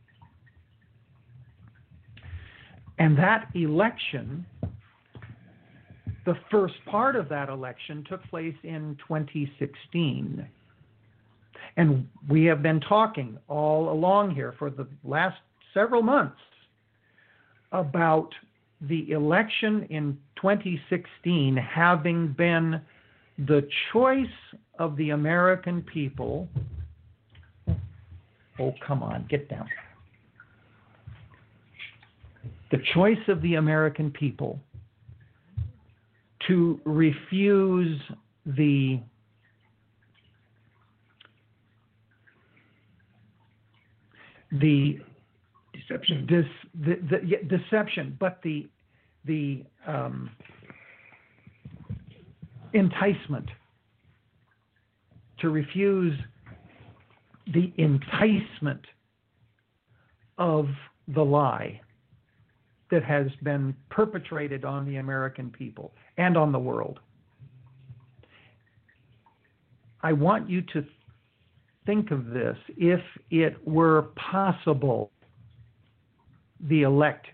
S2: And that election, the first part of that election took place in twenty sixteen. And we have been talking all along here for the last several months about the election in twenty sixteen having been the choice of the American people. Oh, come on, get down. The choice of the American people to refuse the the
S3: deception,
S2: this the, the yeah, deception, but the the um, enticement, to refuse the enticement of the lie that has been perpetrated on the American people and on the world. I want you to think of this. If it were possible, the elect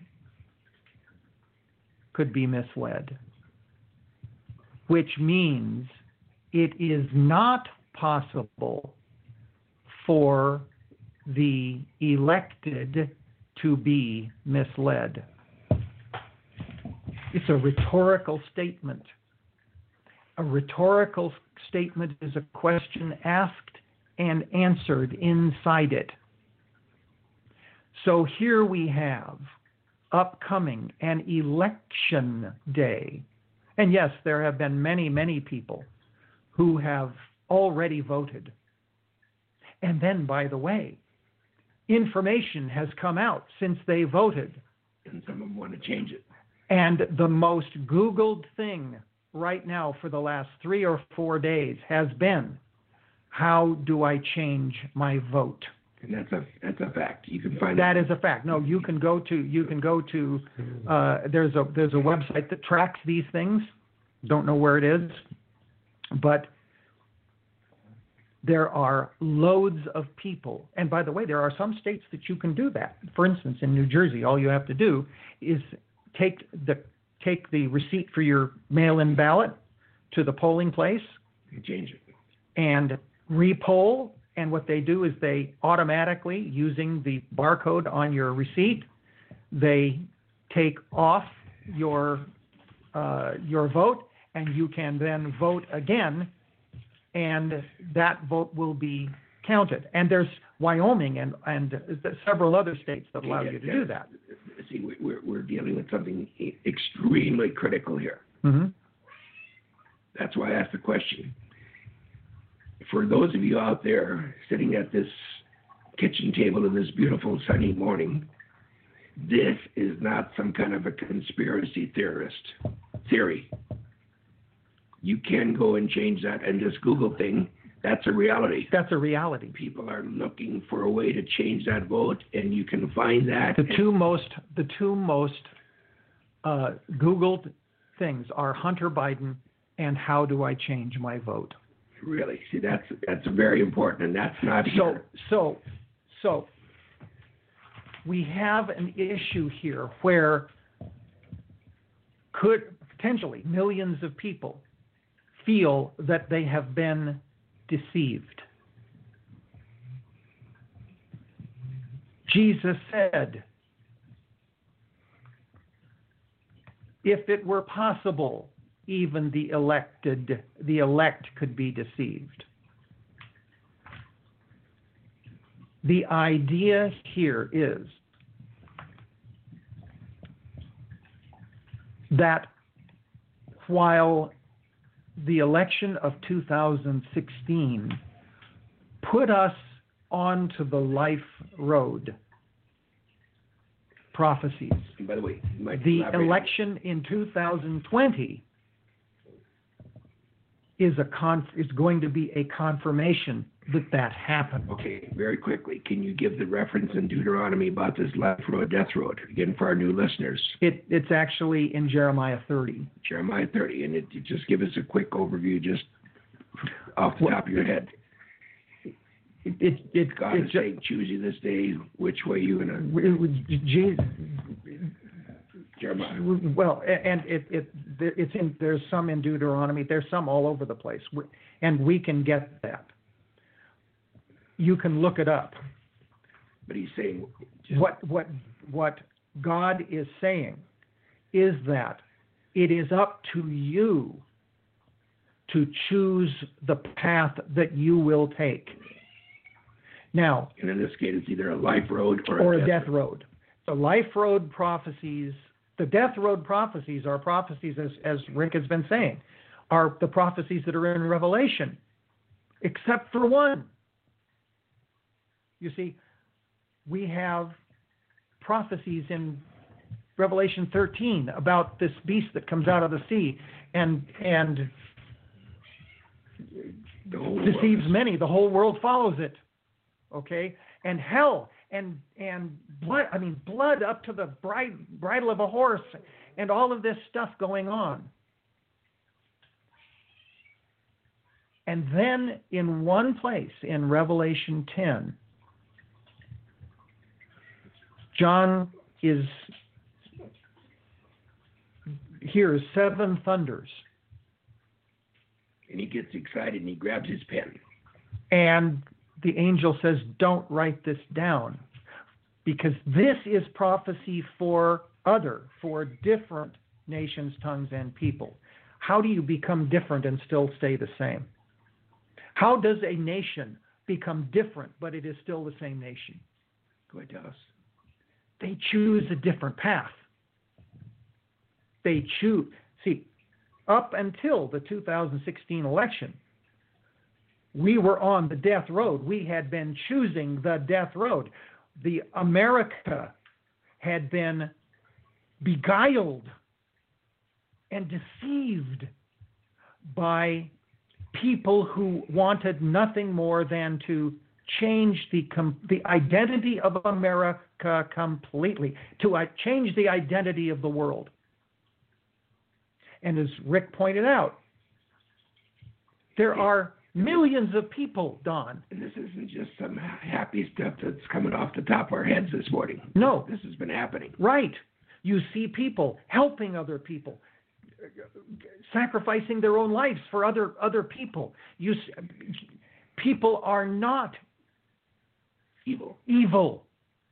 S2: could be misled, which means it is not possible for the elected to be misled. It's a rhetorical statement. A rhetorical statement is a question asked and answered inside it. So here we have upcoming an election day. And yes, there have been many, many people who have already voted. And then, by the way, information has come out since they voted.
S3: And some of them want to change it.
S2: And the most Googled thing right now for the last three or four days has been, how do I change my vote?
S3: And that's a that's a fact. You can find
S2: that
S3: it.
S2: is a fact. No, you can go to you can go to uh, there's a there's a website that tracks these things. Don't know where it is, but there are loads of people. And by the way, there are some states that you can do that. For instance, in New Jersey, all you have to do is take the take the receipt for your mail-in ballot to the polling place
S3: and change it
S2: and re-poll. And what they do is they automatically, using the barcode on your receipt, they take off your uh, your vote, and you can then vote again, and that vote will be counted. And there's Wyoming and, and several other states that allow
S3: Yeah,
S2: you to
S3: yeah.
S2: do that.
S3: See, we- we're, we're dealing with something e- extremely critical here.
S2: Mm-hmm.
S3: That's why I asked the question. For those of you out there sitting at this kitchen table in this beautiful sunny morning, this is not some kind of a conspiracy theorist theory. You can go and change that, and this Google thing, that's a reality.
S2: That's a reality.
S3: People are looking for a way to change that vote, and you can find that.
S2: The two most the two most uh, Googled things are Hunter Biden and how do I change my vote.
S3: Really, see, that's that's very important, and that's not
S2: So
S3: here.
S2: so so we have an issue here where could potentially millions of people feel that they have been deceived. Jesus said, if it were possible, even the elected, the elect could be deceived. The idea here is that while the election of two thousand sixteen put us onto the life road prophecies,
S3: And by the way, you might
S2: the
S3: elaborate.
S2: election in two thousand twenty is a con- is going to be a confirmation that that happened.
S3: Okay, very quickly, can you give the reference in Deuteronomy about this life road, death road, again for our new listeners?
S2: It, it's actually in Jeremiah thirty.
S3: Jeremiah thirty, and it, it just give us a quick overview, just off the top of your head.
S2: It, it, it,
S3: God
S2: it
S3: is
S2: ju-
S3: saying, choose you this day, which way you gonna,
S2: it was Jesus,
S3: Jeremiah.
S2: well, and it, it it's in there's some in Deuteronomy. There's some all over the place, and we can get that. You can look it up.
S3: But he's saying, just,
S2: What what what God is saying is that it is up to you to choose the path that you will take. Now,
S3: and in this case, it's either a life road or,
S2: or
S3: a
S2: a
S3: death,
S2: death road. The life road prophecies, the death road prophecies are prophecies, as, as Rick has been saying, are the prophecies that are in Revelation, except for one. You see, we have prophecies in Revelation thirteen about this beast that comes out of the sea and and
S3: The whole
S2: deceives
S3: world.
S2: many. The whole world follows it. Okay? And hell and and blood, I mean blood up to the bride, bridle of a horse and all of this stuff going on. And then in one place in Revelation ten, John is hears seven thunders.
S3: And he gets excited and he grabs his pen.
S2: And the angel says, don't write this down, because this is prophecy for other, for different nations, tongues, and people. How do you become different and still stay the same? How does a nation become different, but it is still the same nation?
S3: Go ahead, tell us.
S2: They choose a different path. They choose. See, up until the two thousand sixteen election, we were on the death road. We had been choosing the death road. The America had been beguiled and deceived by people who wanted nothing more than to change the com- the identity of America completely, to uh, change the identity of the world. And as Rick pointed out, there are millions of people, Don.
S3: And this isn't just some happy stuff that's coming off the top of our heads this morning.
S2: No.
S3: This has been happening.
S2: Right. You see people helping other people, sacrificing their own lives for other other people. You s- people are not
S3: Evil.
S2: evil.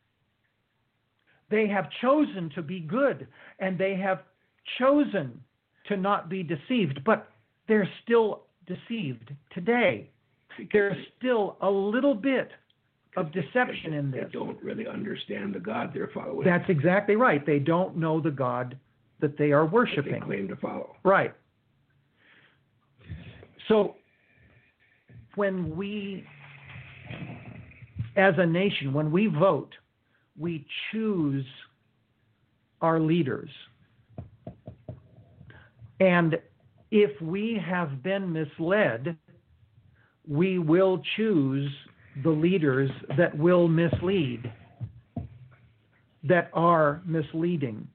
S2: They have chosen to be good, and they have chosen to not be deceived, but they're still deceived today. there's still a little bit of deception
S3: they,
S2: in
S3: they
S2: this.
S3: don't really understand the God they're following.
S2: That's exactly right. They don't know the God that they are
S3: that
S2: worshiping.
S3: they claim to follow.
S2: Right. So when we, as a nation, when we vote, we choose our leaders. And if we have been misled, we will choose the leaders that will mislead, that are misleading.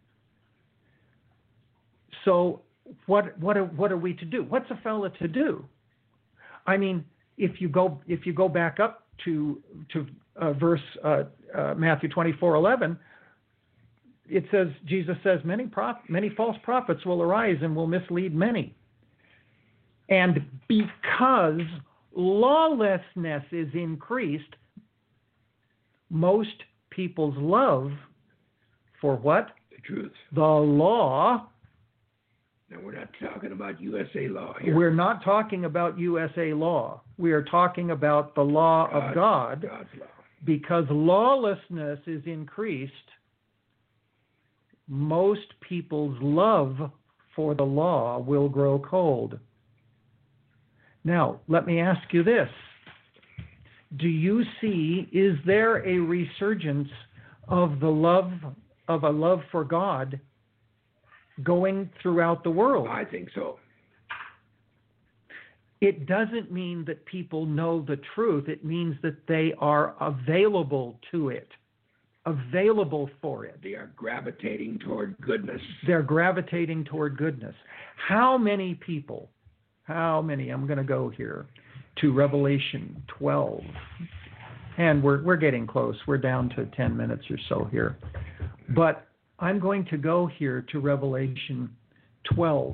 S2: So what what are, what are we to do? What's a fella to do? I mean, if you go if you go back up to to uh, verse uh, uh, Matthew twenty-four eleven, it says, Jesus says, many prof- many false prophets will arise and will mislead many. And because lawlessness is increased, most people's love for what?
S3: The truth.
S2: The law.
S3: Now, we're not talking about U S A law here.
S2: We're not talking about U S A law. We are talking about the law
S3: God,
S2: of God.
S3: God's law.
S2: Because lawlessness is increased, most people's love for the law will grow cold. Now, let me ask you this. Do you see, is there a resurgence of the love, of a love for God going throughout the world?
S3: I think so.
S2: It doesn't mean that people know the truth. It means that they are available to it, available for it.
S3: They are gravitating toward goodness.
S2: They're gravitating toward goodness. How many people, how many, I'm going to go here to Revelation twelve. And we're we're getting close. We're down to ten minutes or so here. But I'm going to go here to Revelation twelve.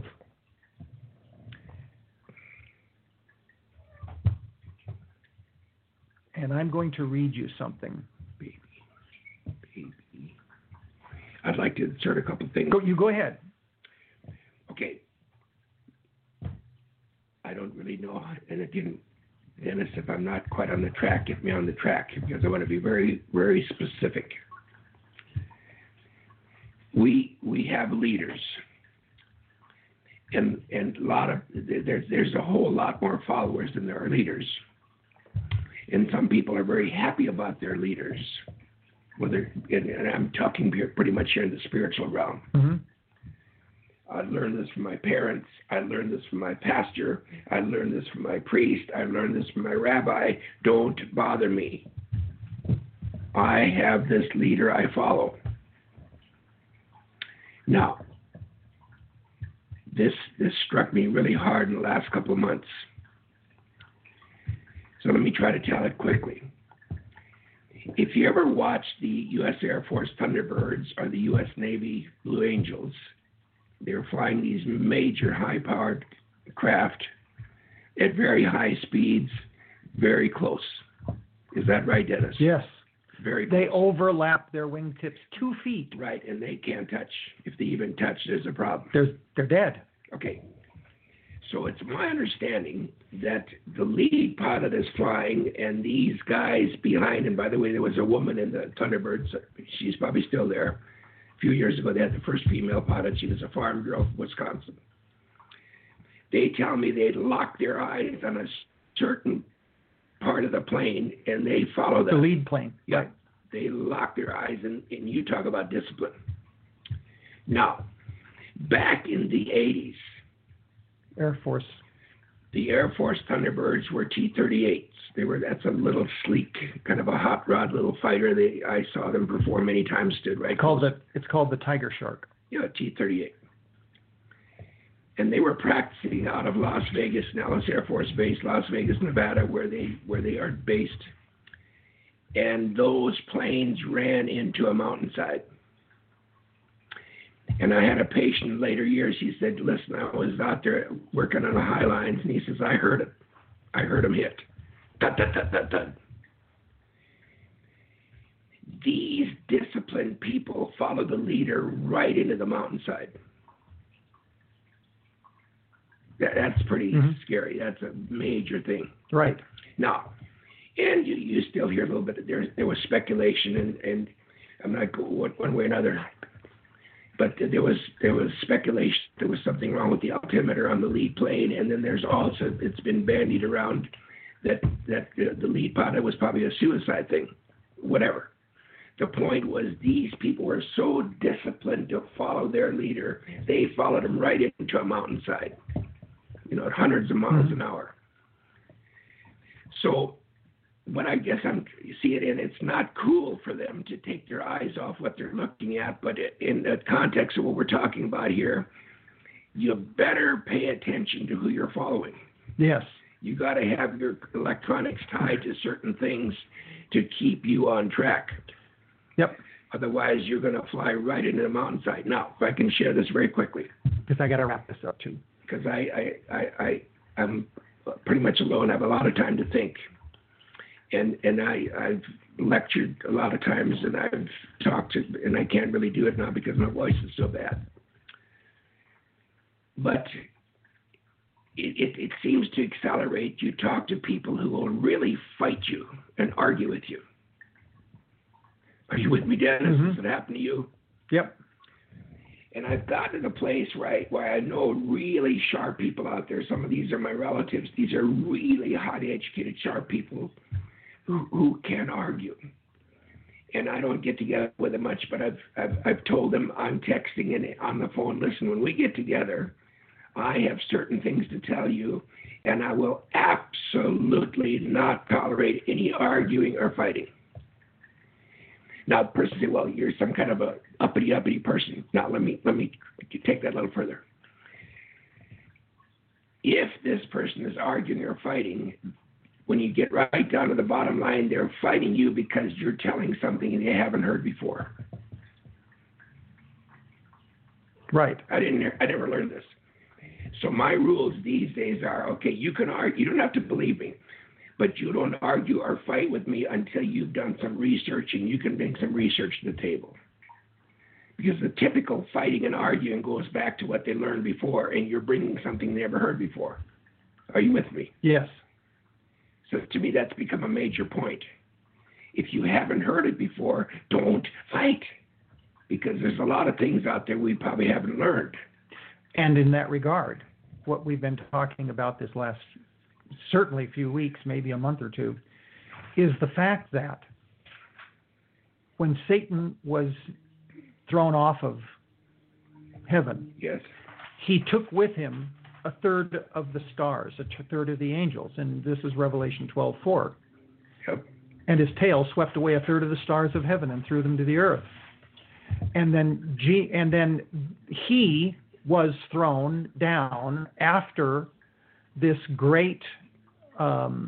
S2: And I'm going to read you something.
S3: Baby, baby. I'd like to insert a couple things.
S2: Go, you go ahead.
S3: Okay. I don't really know, and again, Dennis, if I'm not quite on the track, get me on the track, because I want to be very, very specific. We we have leaders, and and a lot of there's there's a whole lot more followers than there are leaders, and some people are very happy about their leaders. Whether and, and I'm talking here pretty much here in the spiritual realm.
S2: Mm-hmm.
S3: I learned this from my parents. I learned this from my pastor. I learned this from my priest. I learned this from my rabbi. Don't bother me. I have this leader I follow. Now, this this struck me really hard in the last couple of months. So let me try to tell it quickly. If you ever watched the U S Air Force Thunderbirds or the U S Navy Blue Angels, they were flying these major high-powered craft at very high speeds, very close. Is that right, Dennis?
S2: Yes.
S3: Very close.
S2: They overlap their wingtips two feet.
S3: Right, and they can't touch. If they even touch, there's a problem.
S2: They're, they're dead.
S3: Okay. So it's my understanding that the lead pilot is flying, and these guys behind him, by the way, there was a woman in the Thunderbirds. She's probably still there. A few years ago, they had the first female pilot. She was a farm girl from Wisconsin. They tell me they lock their eyes on a certain part of the plane, and they follow that.
S2: The lead plane.
S3: Yeah, they lock their eyes, and, and you talk about discipline. Now, back in the eighties,
S2: Air Force.
S3: the Air Force Thunderbirds were T thirty-eights. They were that's a little sleek, kind of a hot rod little fighter. They I saw them perform many times. Stood right.
S2: It's called
S3: close.
S2: the it's called the Tiger Shark.
S3: Yeah, T thirty-eight. And they were practicing out of Las Vegas, Nellis Air Force Base, Las Vegas, Nevada, where they where they are based. And those planes ran into a mountainside. And I had a patient in later years. He said, "Listen, I was out there working on the high lines," and he says, "I heard it. I heard him hit. Dut, dut, dut, dut, dut." These disciplined people follow the leader right into the mountainside. That, that's pretty
S2: Mm-hmm.
S3: scary. That's a major thing.
S2: Right.
S3: Now, and you, you still hear a little bit. There, there was speculation, and, and I'm not going one, one way or another, but there was there was speculation there was something wrong with the altimeter on the lead plane, and then there's also it's been bandied around that that uh, the lead pilot was probably a suicide thing, whatever. The point was these people were so disciplined to follow their leader, they followed him right into a mountainside, you know, at hundreds of miles an hour. So what I guess I'm seeing in, it's not cool for them to take their eyes off what they're looking at, but in the context of what we're talking about here, you better pay attention to who you're following.
S2: Yes.
S3: You got to have your electronics tied to certain things to keep you on track.
S2: Yep.
S3: Otherwise, you're going to fly right into the mountainside. Now, if I can share this very quickly,
S2: Because I got to wrap this up too.
S3: because I, I, I, I, I'm pretty much alone. I have a lot of time to think. And and I, I've lectured a lot of times, and I've talked to, and I can't really do it now because my voice is so bad. But it, it, it seems to accelerate. You talk to people who will really fight you and argue with you. Are you with me, Dennis?
S2: Mm-hmm.
S3: Does it happen to you?
S2: Yep.
S3: And I've gotten to the place where I, where I know really sharp people out there. Some of these are my relatives. These are really highly educated, sharp people who, who can argue. And I don't get together with them much, but I've, I've, I've told them I'm texting and on the phone, listen, when we get together, I have certain things to tell you, and I will absolutely not tolerate any arguing or fighting. Now, the person say, well, you're some kind of a uppity, uppity person. Now, let me let me take that a little further. If this person is arguing or fighting, when you get right down to the bottom line, they're fighting you because you're telling something they haven't heard before.
S2: Right.
S3: I didn't. I never learned this. So my rules these days are, okay, you can argue. You don't have to believe me. But you don't argue or fight with me until you've done some research and you can bring some research to the table. Because the typical fighting and arguing goes back to what they learned before, and you're bringing something they never heard before. Are you with me?
S2: Yes.
S3: So to me, that's become a major point. If you haven't heard it before, don't fight. Because there's a lot of things out there we probably haven't learned.
S2: And in that regard, what we've been talking about this last certainly a few weeks, maybe a month or two, is the fact that when Satan was thrown off of heaven,
S3: yes,
S2: he took with him a third of the stars, a third of the angels, and this is Revelation twelve four.
S3: Yep.
S2: And his tail swept away a third of the stars of heaven and threw them to the earth. And then G, and then he was thrown down after this great um,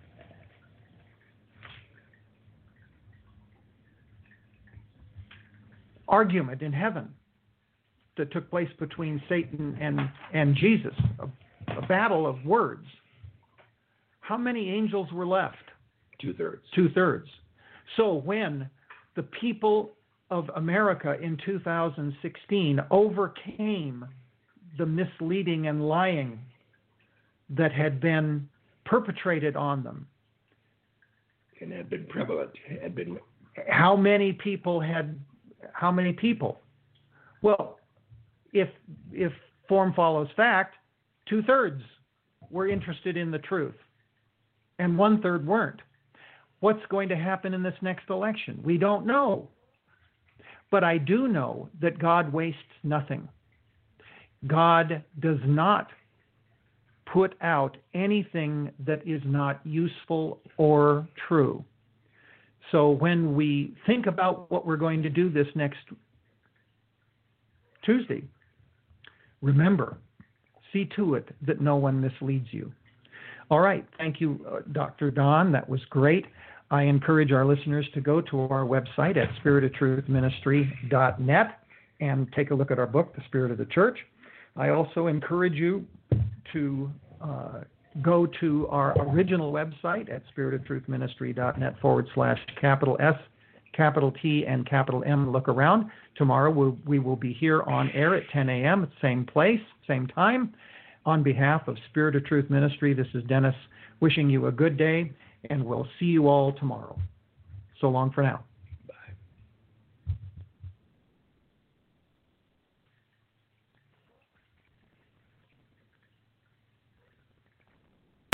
S2: argument in heaven that took place between Satan and, and Jesus, a, a battle of words. How many angels were left?
S3: Two-thirds.
S2: Two-thirds. So when the people of America in two thousand sixteen overcame the misleading and lying that had been perpetrated on them,
S3: And had been prevalent, had been...
S2: how many people had, how many people? Well, if if form follows fact, two-thirds were interested in the truth, and one-third weren't. What's going to happen in this next election? We don't know. But I do know that God wastes nothing. God does not put out anything that is not useful or true. So when we think about what we're going to do this next Tuesday, remember, see to it that no one misleads you. All right. Thank you, uh, Doctor Don. That was great. I encourage our listeners to go to our website at spirit of truth ministry dot net and take a look at our book, The Spirit of the Church. I also encourage you to uh, go to our original website at spirit of truth ministry dot net forward slash capital S, capital T, and capital M. Look around. Tomorrow we'll, we will be here on air at ten a.m. at the same place, same time. On behalf of Spirit of Truth Ministry, this is Dennis wishing you a good day, and we'll see you all tomorrow. So long for now.